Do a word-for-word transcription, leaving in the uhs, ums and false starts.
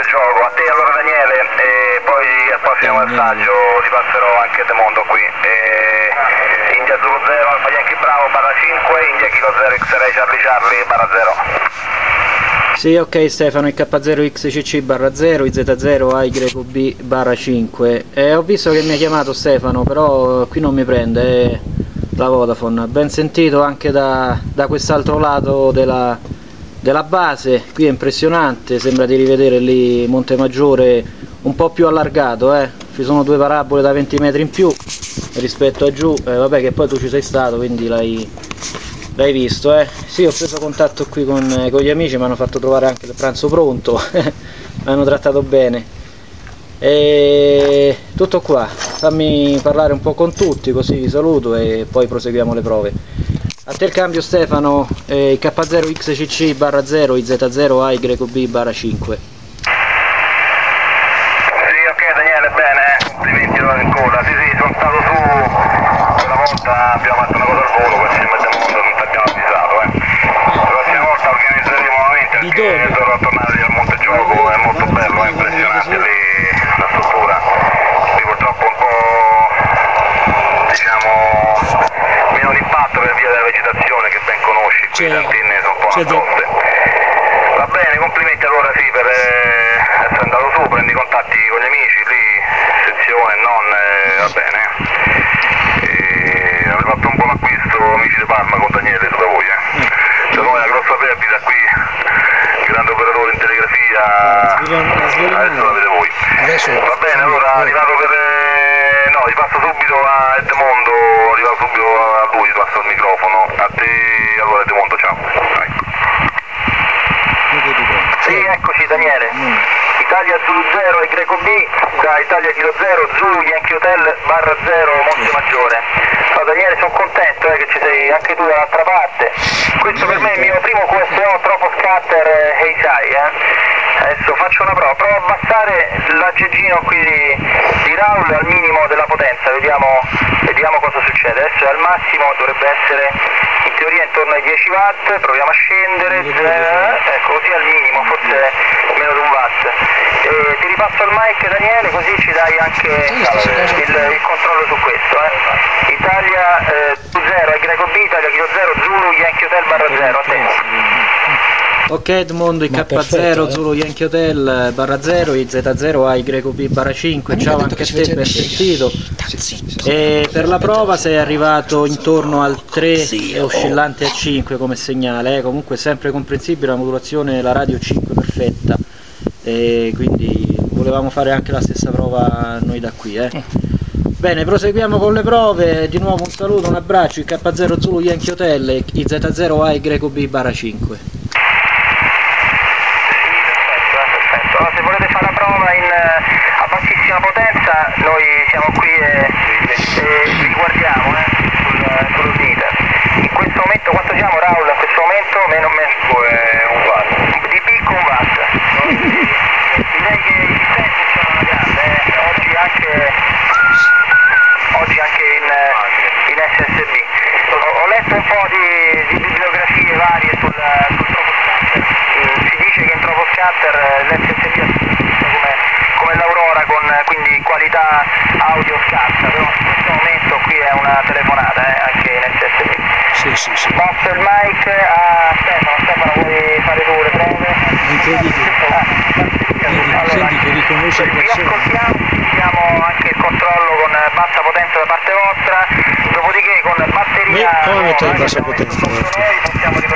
gioco. A te allora Daniele, e poi al prossimo messaggio ti passerò anche De Mondo qui. E India Zulu zero, Alfa Yankee Bravo barra cinque, India Kilo zero X Ray Charlie Charlie barra zero. Sì, ok Stefano, I K zero X C C barra zero, I Z zero A Y B barra cinque. Eh, ho visto che mi ha chiamato Stefano, però qui non mi prende eh, la Vodafone. Ben sentito anche da, da quest'altro lato della, della base, qui è impressionante, sembra di rivedere lì Montemaggiore un po' più allargato, eh. Ci sono due parabole da venti metri in più rispetto a giù, eh, vabbè che poi tu ci sei stato, quindi l'hai... L'hai visto, eh? Sì, ho preso contatto qui con, eh, con gli amici, mi hanno fatto trovare anche il pranzo pronto, mi hanno trattato bene. E tutto qua, fammi parlare un po' con tutti, così vi saluto e poi proseguiamo le prove. A te il cambio Stefano, eh, K zero X C C barra zero, I Z zero A Y B barra cinque. Sì, ok Daniele, bene, complimenti allora in coda, sì sì, sono stato su, quella volta abbiamo fatto una cosa al volo, questo ci mette mondo. La prossima volta organizzeremo nuovamente perché dovrò tornare al Montegioco, è molto bello, è impressionante lì la struttura. Qui purtroppo un po' diciamo meno d'impatto per via della vegetazione che ben conosci, qui le antenne sono un po' nascoste. Va bene, complimenti allora sì per eh, essere andato su, prendi contatti con gli amici lì, sezione, non, eh, va bene. E avete fatto un buon acquisto amici di Parma con Daniele su da voi, eh. Da noi una grossa perdita qui, grande operatore in telegrafia, adesso la vedete voi. Va bene, allora arrivato per... Eh, no, ti passo subito a Edmondo, arrivato subito a lui, ti passo il microfono. A te allora Edmondo, ciao. Vai. Sì, eccoci Daniele. Italia Zulu zero e Greco B, da Italia Kilo zero, Zulu Yankee Hotel barra zero Montemaggiore. Ciao Daniele, sono contento eh, che ci sei anche tu dall'altra parte. Questo per me è il mio primo Q S O Troposcatter eh, Heisei, eh. Adesso faccio una prova, provo a abbassare l'aggeggino qui di, di Raul al minimo della potenza, vediamo, vediamo cosa succede. Adesso è al massimo, dovrebbe essere in teoria intorno ai dieci watt, proviamo a scendere, eh, ecco così al minimo, forse meno di un watt. E ti ripasso il mic Daniele, così ci dai anche il, il controllo su questo. Eh. Italia eh, zero, Y B, Italia Kilo zero, Zulu Yankee Hotel barra zero, a te. Ok Edmondo, I K zero, eh? Zulu Yankee Hotel barra zero, I Z zero A Y B barra cinque, ciao anche a te, ben sentito. E per la prova sei arrivato intorno al tre e oscillante a cinque come segnale, eh? Comunque sempre comprensibile, la modulazione, la radio cinque perfetta, e quindi volevamo fare anche la stessa prova noi da qui, eh? Bene, proseguiamo con le prove, di nuovo un saluto, un abbraccio, I K zero Zulu Yankee Hotel e I Z zero A Y B barra cinque. Allora, se volete fare la prova in, uh, a bassissima potenza, noi siamo qui e, e vi guardiamo eh, sul, sullo meter. In questo momento, quanto siamo Raul? In questo momento meno meno un watt. Di picco un watt. Direi che i tempi sono una grande, eh. oggi anche oggi anche in, in S S B. Ho, ho letto un po' di, di bibliografie varie sul, sul Troposcatter. Si dice che in Troposcatter l'S S B è come, come l'Aurora, con quindi qualità audio scarsa, però in questo momento qui è una telefonata eh, anche in S S B. Sì, sì, sì. Passo il mic a Stefano. Stefano, vuoi fare tu le prove? Incredibile. Ah, allora, senti che riconosce il vi ascoltiamo, diamo anche il controllo con bassa potenza da parte vostra, dopodiché con batteria... Come mettere bassa potenza? noi possiamo